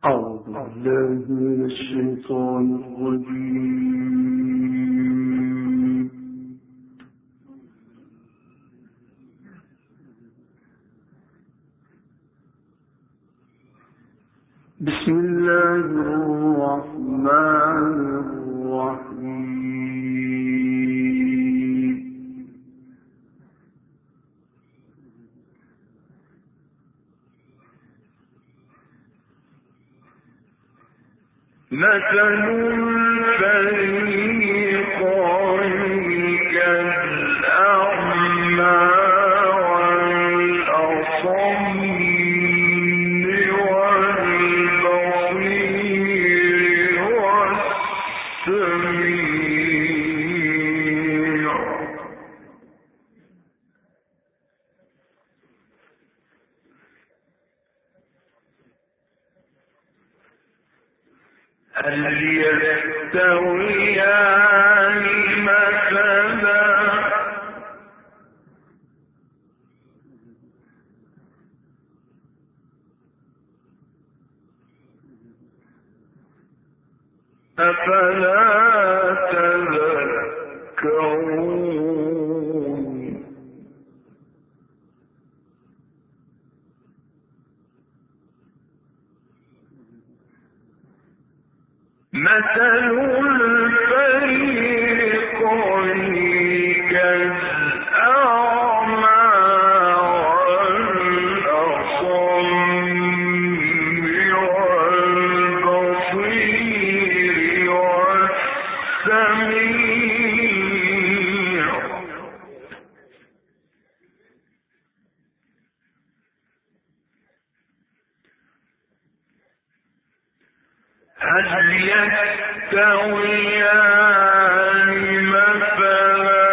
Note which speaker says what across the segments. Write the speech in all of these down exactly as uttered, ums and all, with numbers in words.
Speaker 1: أعوذ بالله من الشيطان الرجيم. بسم الله الرحمن الرحيم. مثل الفريقين كالأعمى والأصم والبصير والسميع. هل يستويان مثلا؟ أفلا تذكرون؟ مثل الفريقين كالأعمى والأصم والبصير والسميع. هل يستويان مثلا؟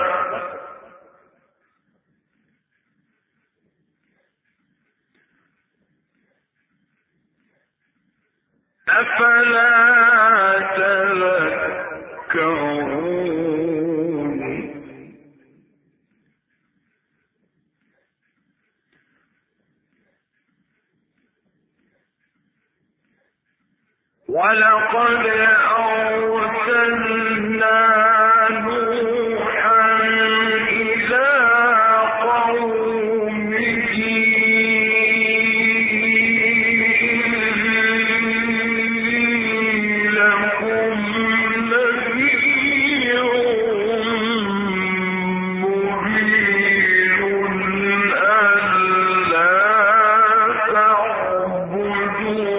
Speaker 1: أفلا تذكرون؟ ولقد أرسلنا نوحا إلى قومه لكم نذير مبين ألا تعبدوا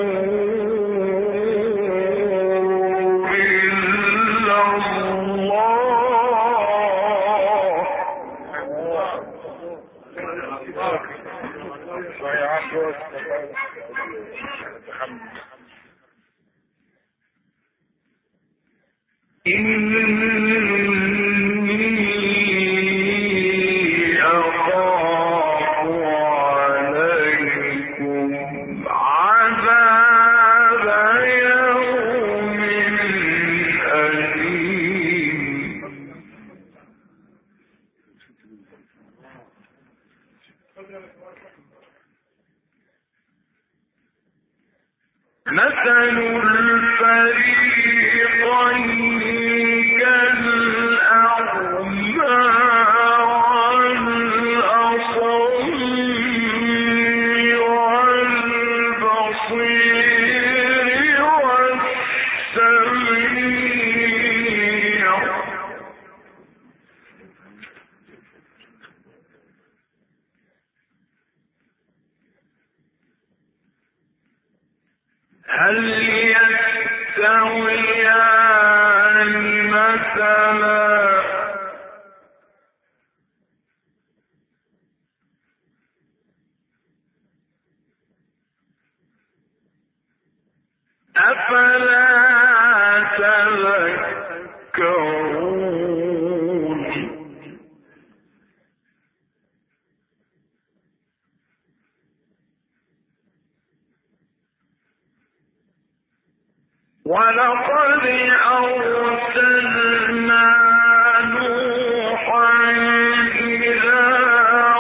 Speaker 1: إني أخاف عليكم عذاب يوم أليم. مثل الفريقين كالأعمى والأصم والبصير والسميع. هل يستويان مثلا؟ أفلا تذكرون؟ ولقد أرسلنا نوحا إلى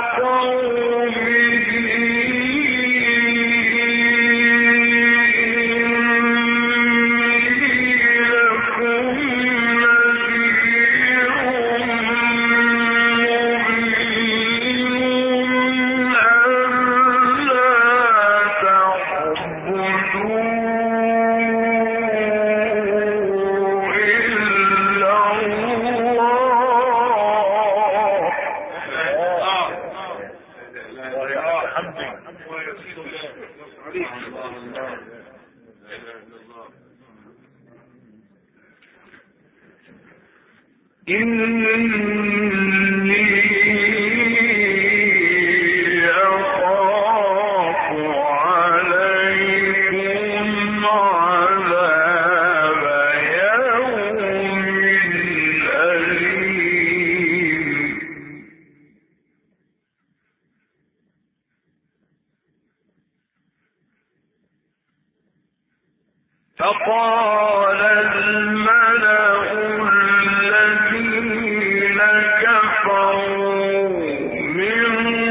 Speaker 1: قومه فقال الملأ الذين كفروا من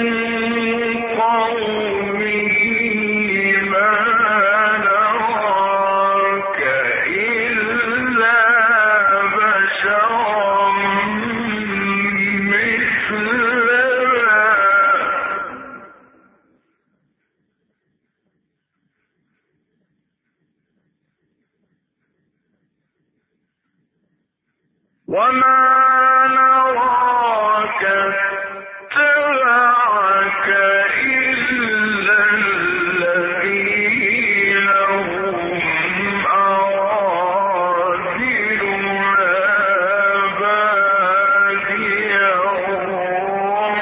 Speaker 1: قومه ما نراك إلا بشرا مثلنا وما نراك اتبعك إلا الذين هم أراذلنا بادي الرأي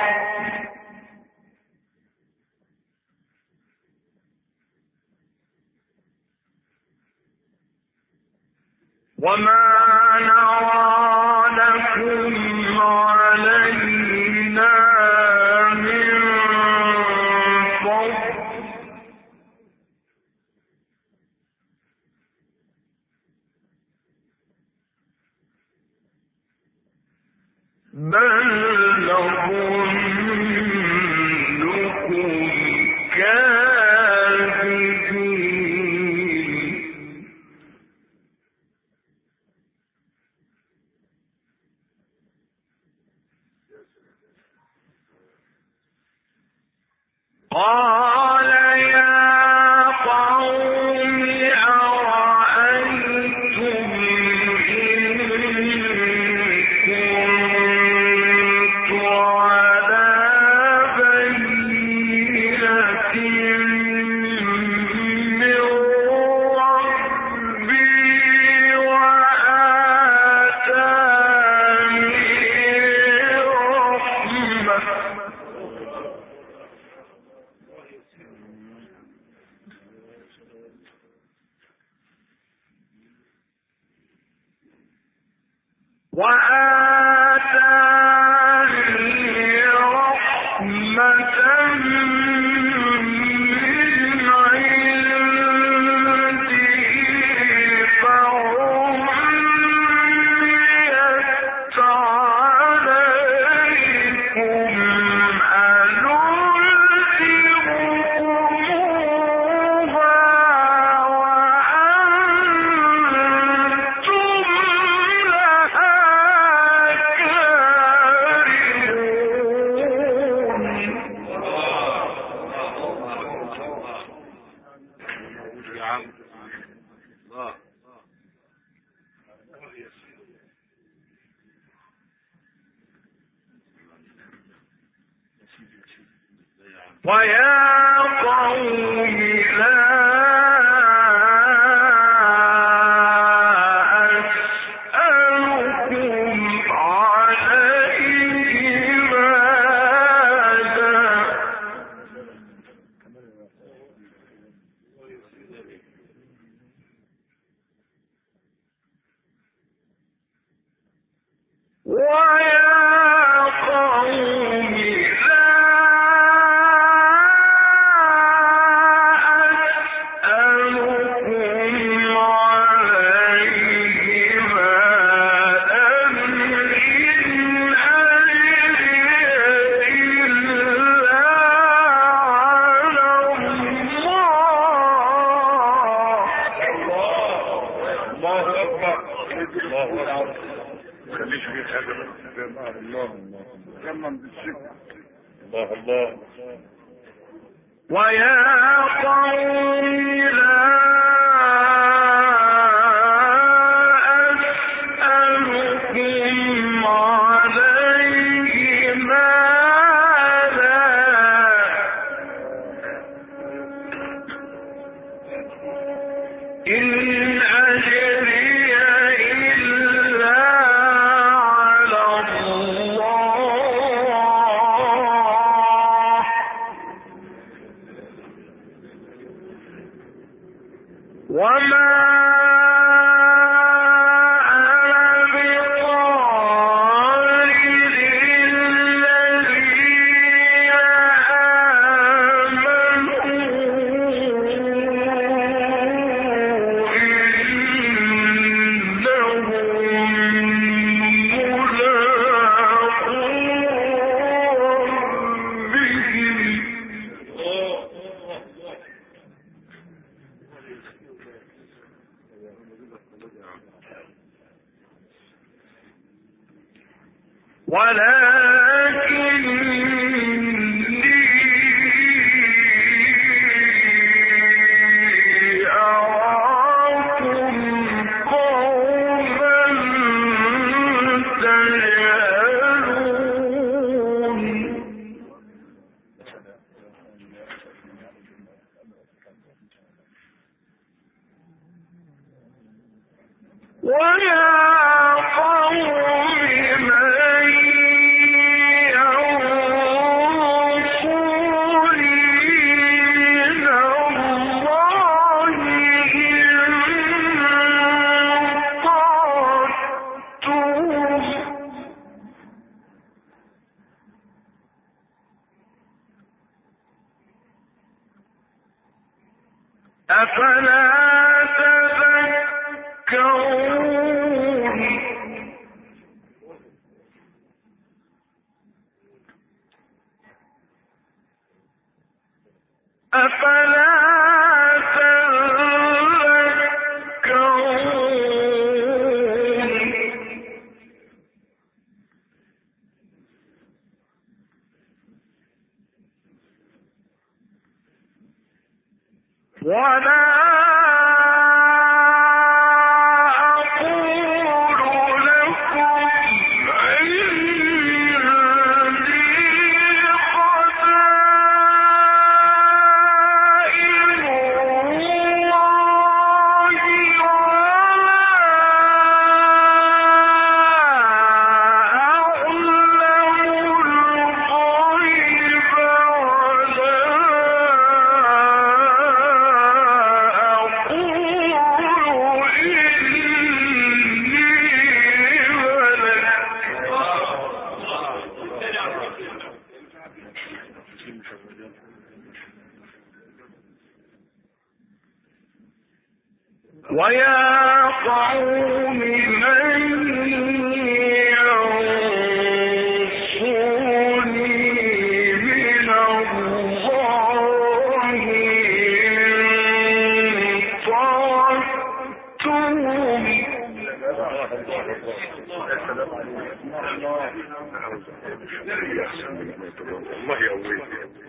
Speaker 1: وما نرى لكم علينا من فضل بل نظنكم كاذبين قال يا قوم أرأيتم إن كنت على بينة من ربي وآتاني رحمة وآتاني رحمة من عنده فعميت عليكم أنلزمكموها وأنتم لها ويا قوم لا أسألكم عليه مالا ويا قوم الله الله ويا قوم لا أسألكم عليه مالا إن أجري إلا على ويا قوم من ينصرني من الله إن طردتهم.
Speaker 2: الله يقويك.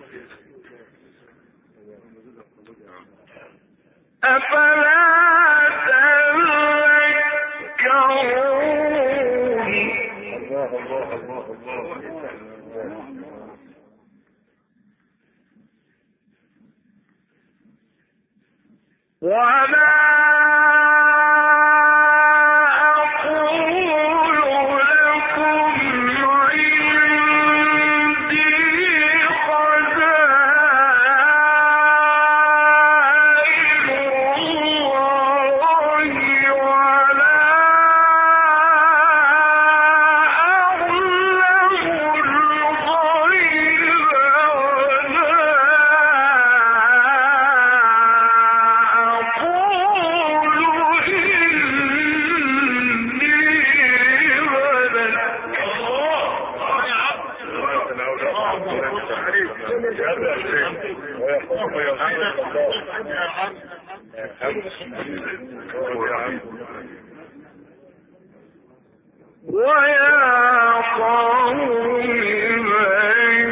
Speaker 1: أفلا تذكرون.
Speaker 2: الله الله الله الله.
Speaker 1: ولا ويا قوم من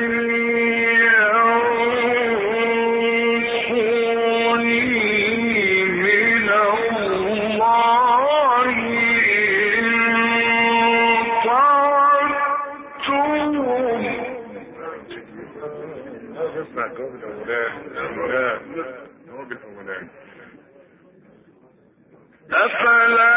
Speaker 1: ينصرني من الله إن طردتهم.
Speaker 2: اسمع جواب الأولاد الأولاد جواب الأولاد.
Speaker 1: أفلا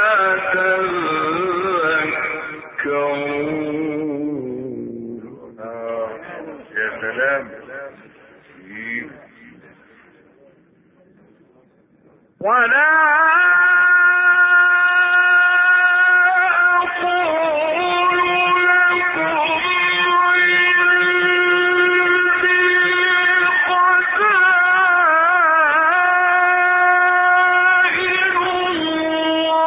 Speaker 1: تذكرون.
Speaker 2: آه يا سلام.
Speaker 1: ولا الله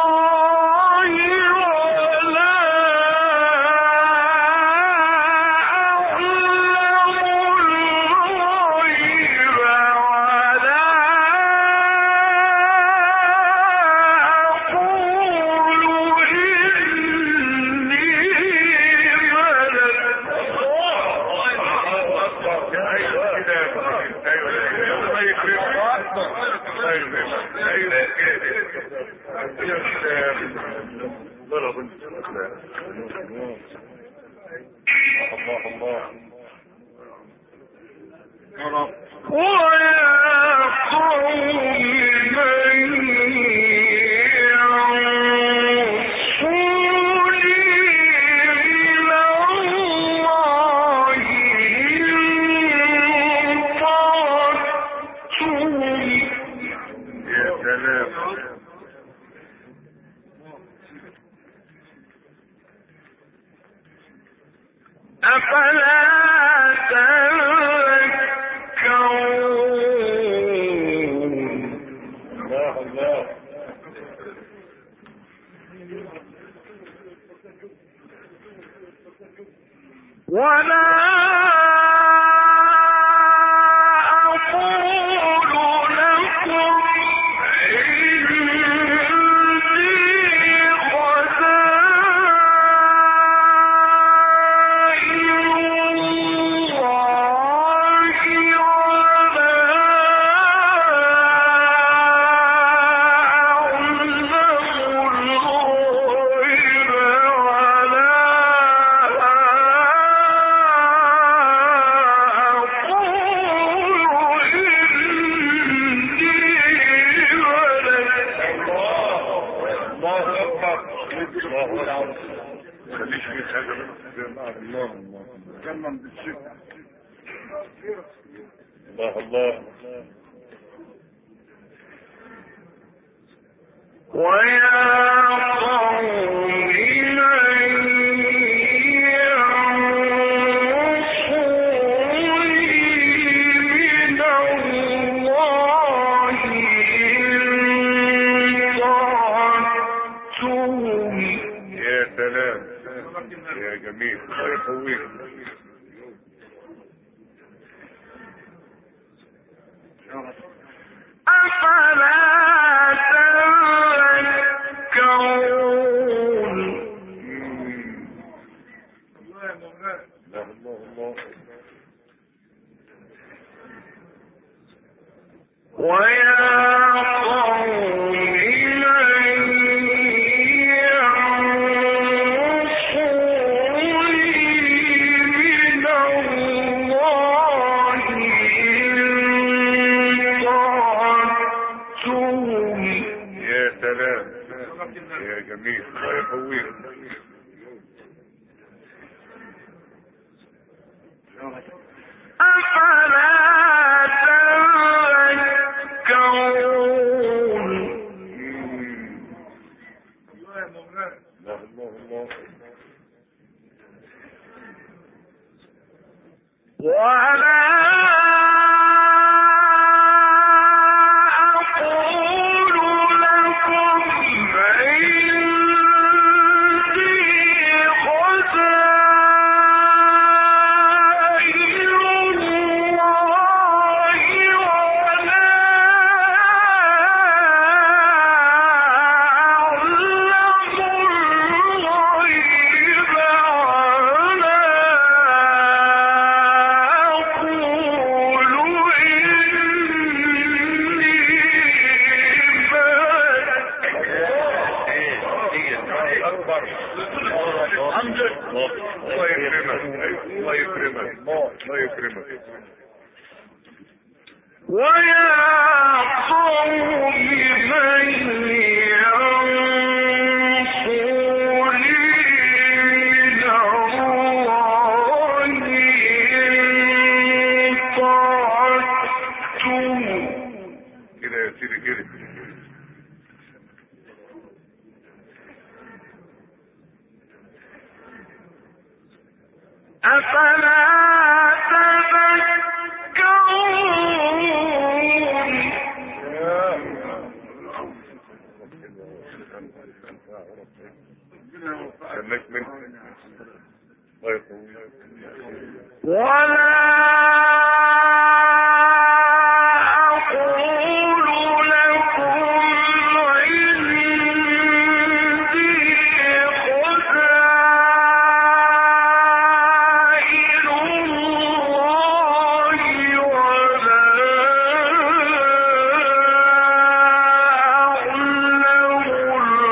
Speaker 1: ولا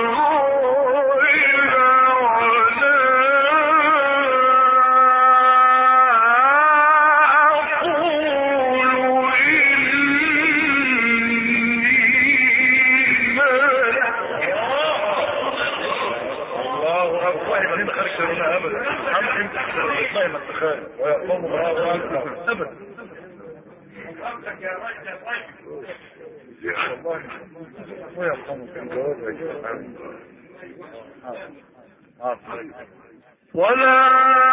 Speaker 3: الشياطين خارج منها ابدا. عم انت والله ما تخاف ويقوم ابدا. والله ويقوم
Speaker 1: ولا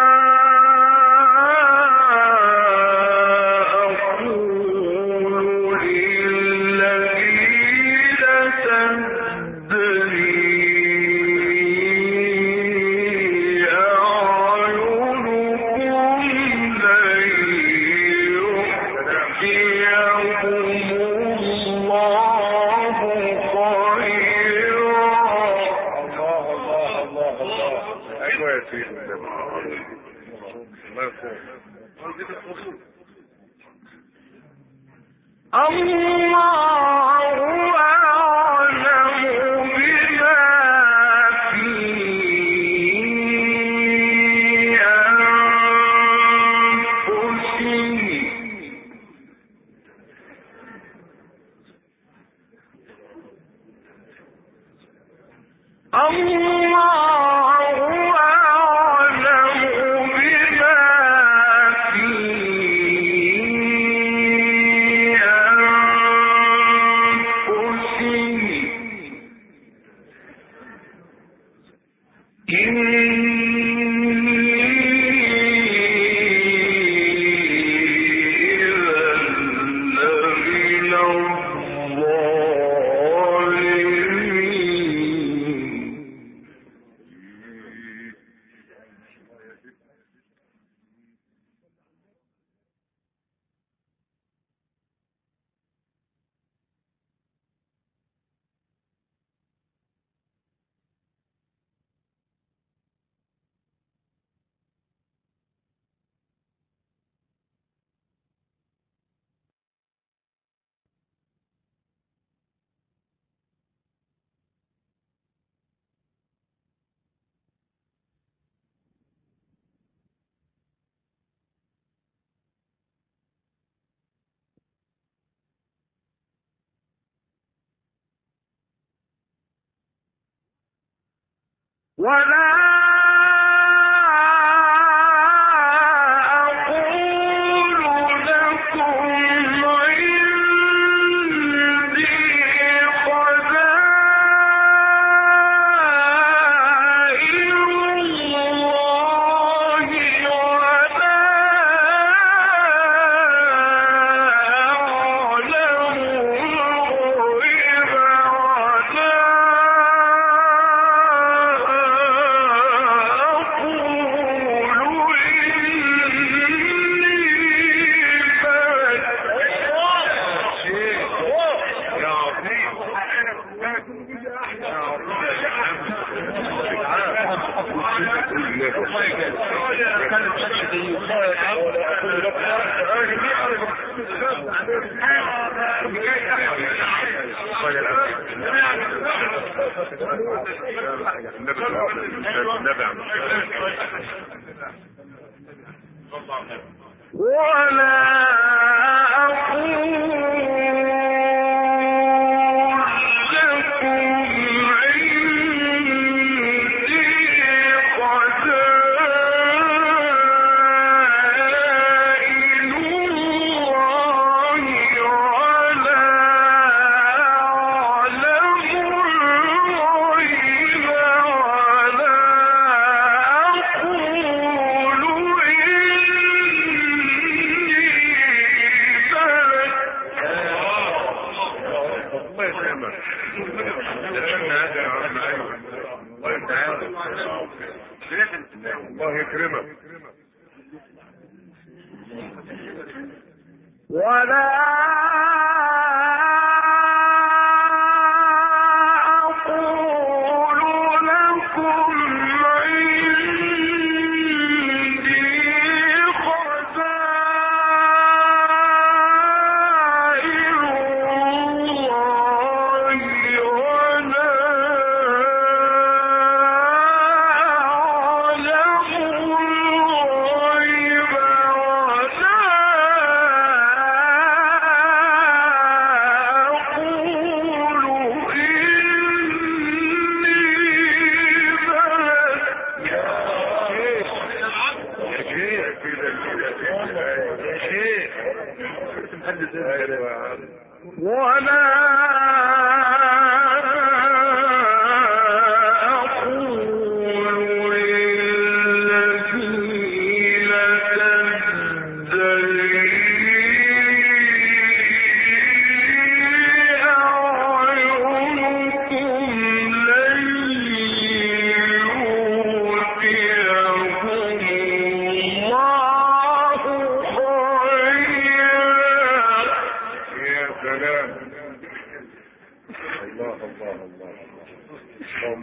Speaker 1: ولا الله يكرمك. ولا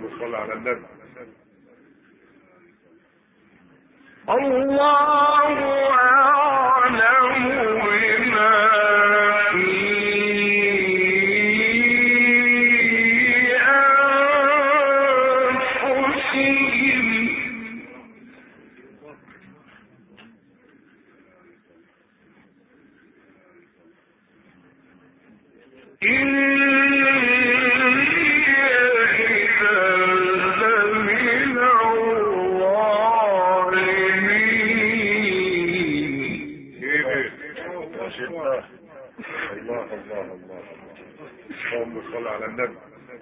Speaker 2: اللهم صل على النبي.
Speaker 1: الله أعلم بما في أنفسهم
Speaker 2: الله الله الله اللهم صل على النبي.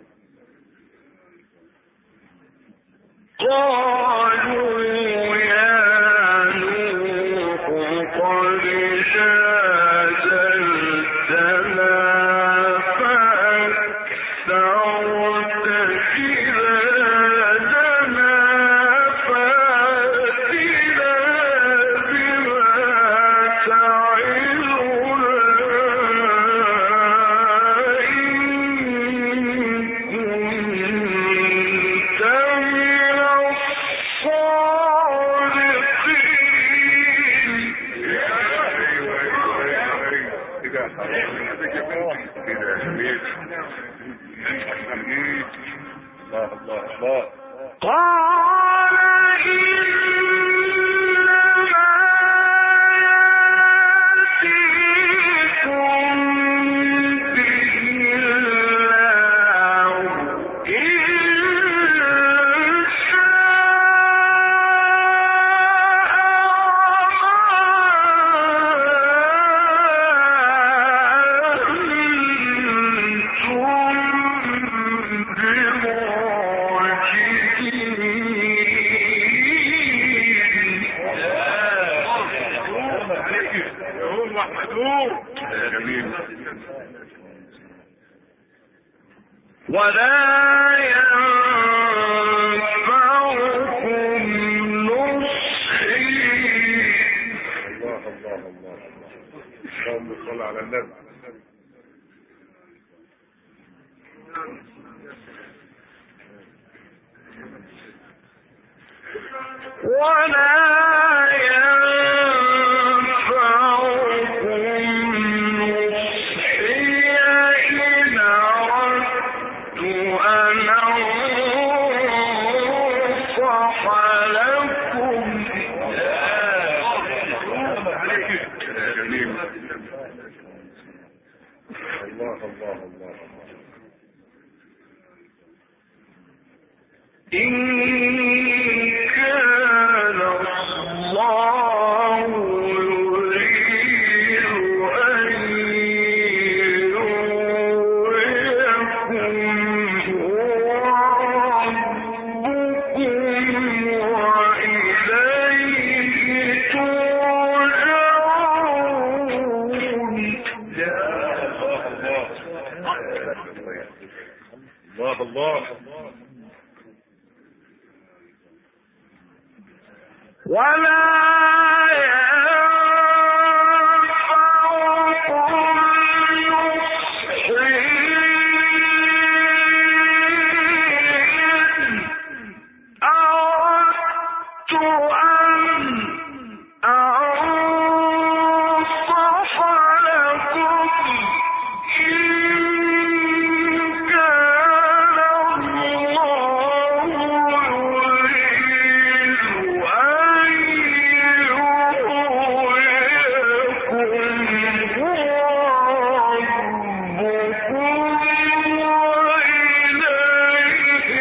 Speaker 1: قالوا يا نوح قد جادلتنا فأكثرت جدالنا فأتنا بما تعدنا
Speaker 2: الله الله الله.
Speaker 1: قال إنما يأتيكم به الله إن ولا ينفعكم نصحي.
Speaker 2: الله الله الله اللهم صل على النبي.
Speaker 1: ولا ينفعكم نصحي إن أردت أن أنصح لكم.
Speaker 2: جميل. الله الله الله
Speaker 1: إن كان الله يريد أن يريكم هو ربكم وإليه ترجعون.
Speaker 2: الله الله.
Speaker 1: ولا ينفعكم نصحي إن أردت أن أنصح لكم. إن كان الله يريد أن يريكم هو ربكم وإليه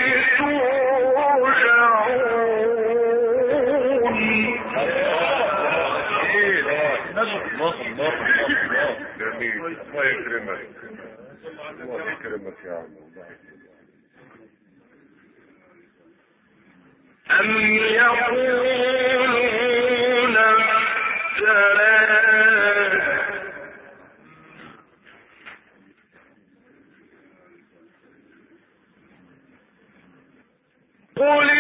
Speaker 1: ترجعون.
Speaker 2: جميل. الله يكرمك. الله يكرمك يا عم.
Speaker 1: أم يقولون افتراه قل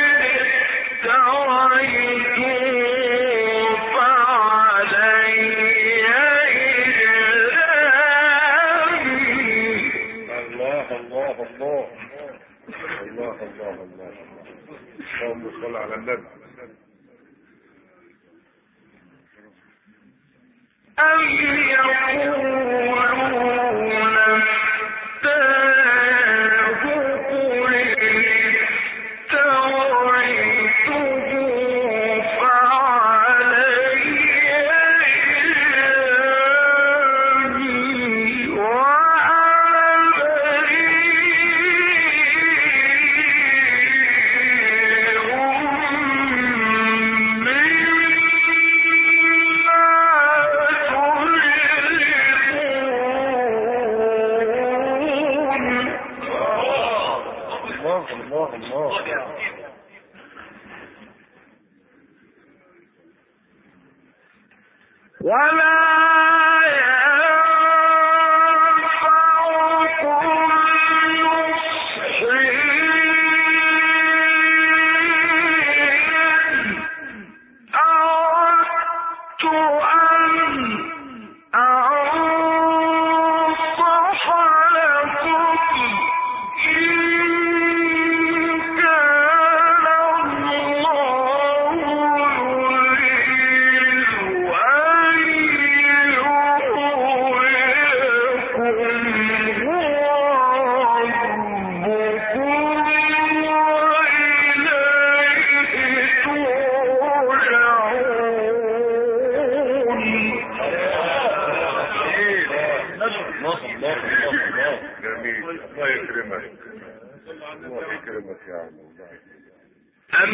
Speaker 1: افتريته فعلي إجرامي.
Speaker 2: الله الله الله الله الله الله الله. اللهم صل على النبي.
Speaker 1: أم يقولون افتراه قل افتريته فعلي إجرامي وأنا
Speaker 2: الله الله.
Speaker 1: ولا أم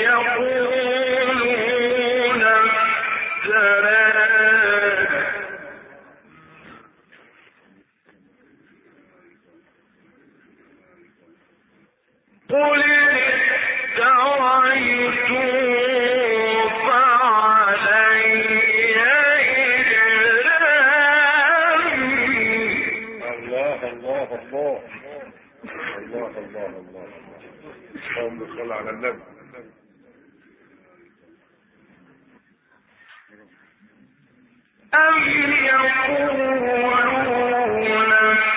Speaker 1: يقولون افتراه قل افتريته فعلي إجرامي.
Speaker 2: الله الله الله الله الله الله. اللهم صل على النبي.
Speaker 1: أم يقولون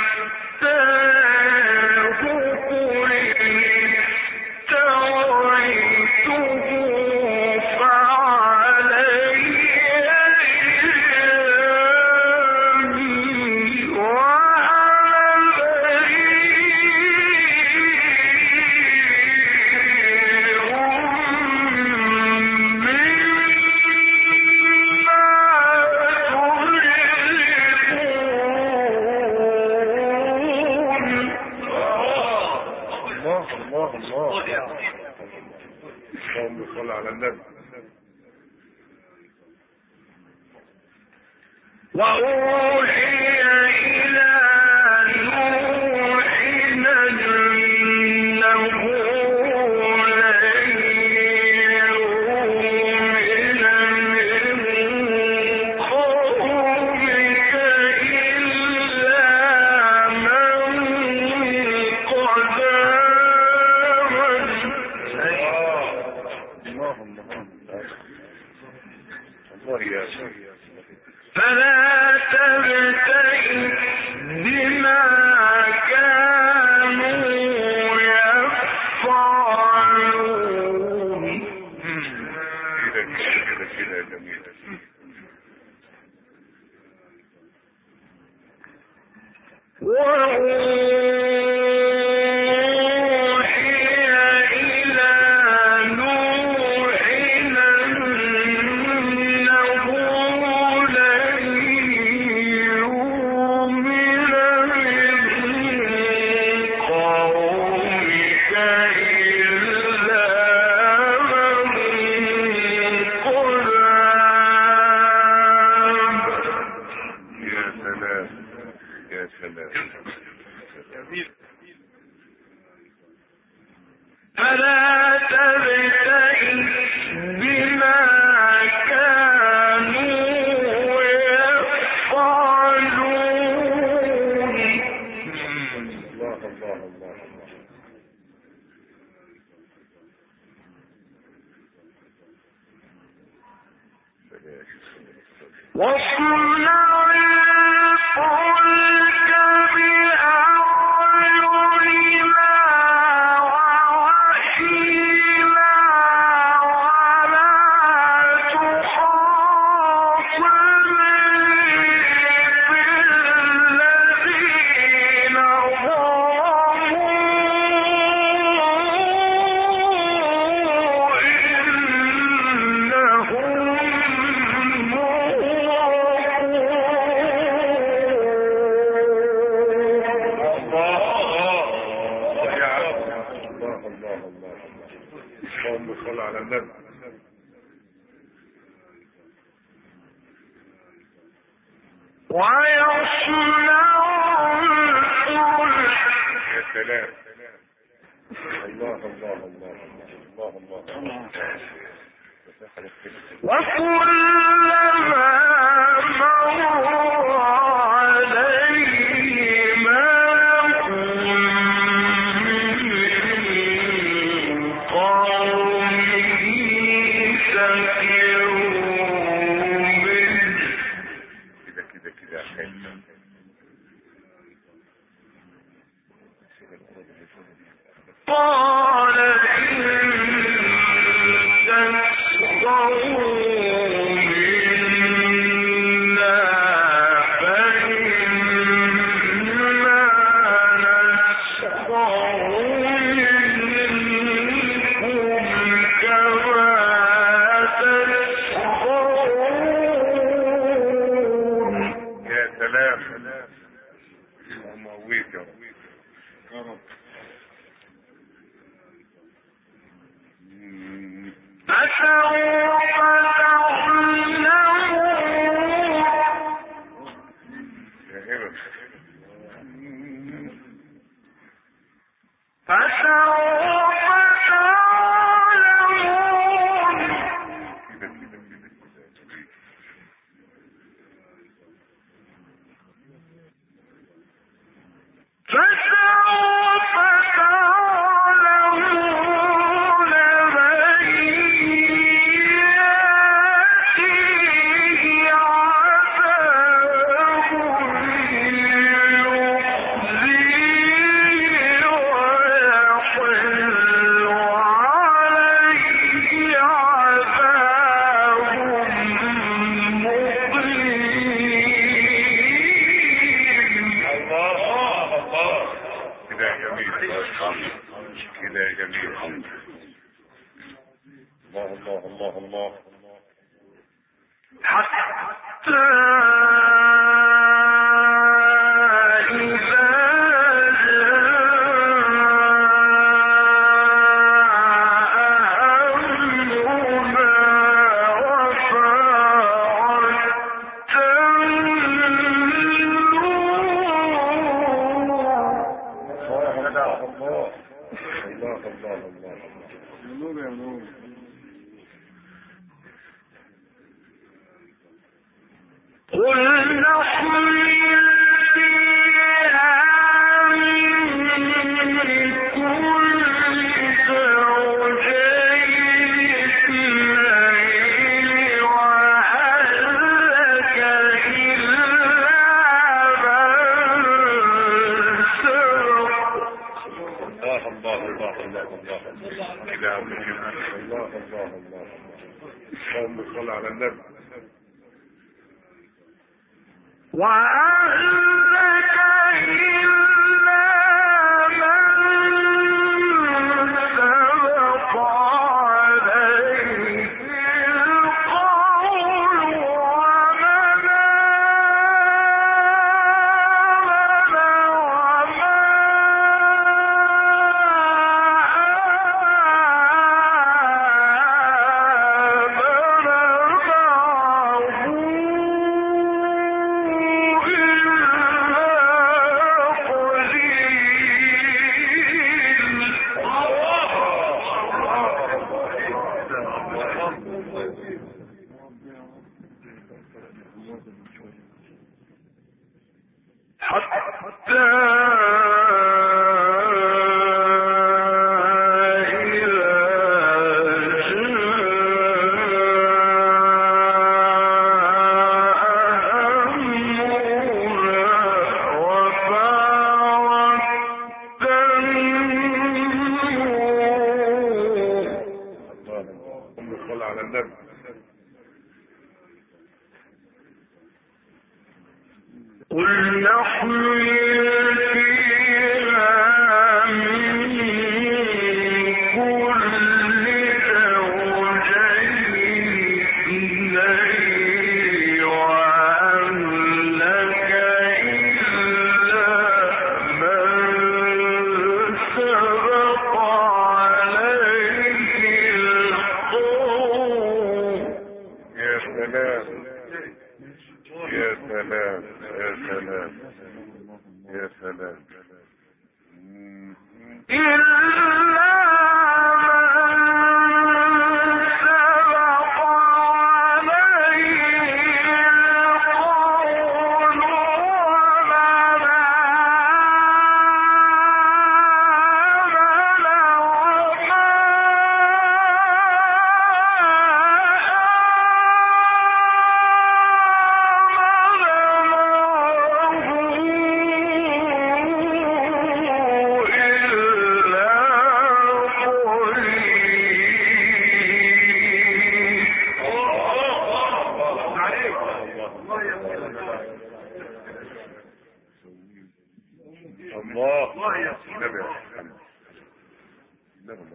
Speaker 1: افتراه قل افتريته فعلي إجرامي وأنا
Speaker 2: اللهم صل على النبي.
Speaker 1: وأوحي إلى نوح أنه لن يؤمن من قومك إلا من قد فلا تبتئس بما كانوا يفعلون.
Speaker 2: كده كده كده جميل.
Speaker 1: فلا تبتئس بما كانوا يفعلون.
Speaker 2: الله الله الله
Speaker 1: واصنع الفلك بأعيننا ووحينا
Speaker 2: الله الله اللهم صل على النبي.
Speaker 1: ويصنع الفلك.
Speaker 2: يا سلام. الله الله الله الله الله الله.
Speaker 1: وكلما مر عليه ملك من قومه سخروا منه.
Speaker 2: كده كده كده
Speaker 1: قال إن تسخروا منا فإنا نسخر منكم كما تسخرون.
Speaker 2: يا سلام. اللهم قويك يا رب. يا رب.
Speaker 1: فسوف تعلمون.
Speaker 2: يا هبة.
Speaker 1: فسوف تعلمون.
Speaker 2: كده كده كده كده.
Speaker 1: فسوف تعلمون من يأتيه عذاب يخزيه ويحل عليه عذاب مقيم.
Speaker 2: الله الله. كده جميل. كده جميل. الله الله الله الله.
Speaker 1: حتى إذا جاء أمرنا وفارت النور.
Speaker 2: الله الله الله نور يا نور.
Speaker 1: قل نحمل فيها من كل زوجين اثنين وأهلك إلا من سبق.
Speaker 2: الله الله الله الله الله. كده يا الله الله الله الله. اللهم صل على النبي.
Speaker 1: وأهلك إلا من سبق عليه القول ومن قل نحمل فيها من كل زوجين اثنين وأهلك إلا من سبق عليه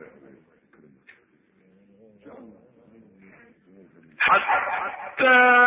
Speaker 1: حتى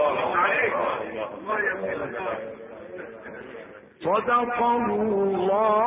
Speaker 1: صدق الله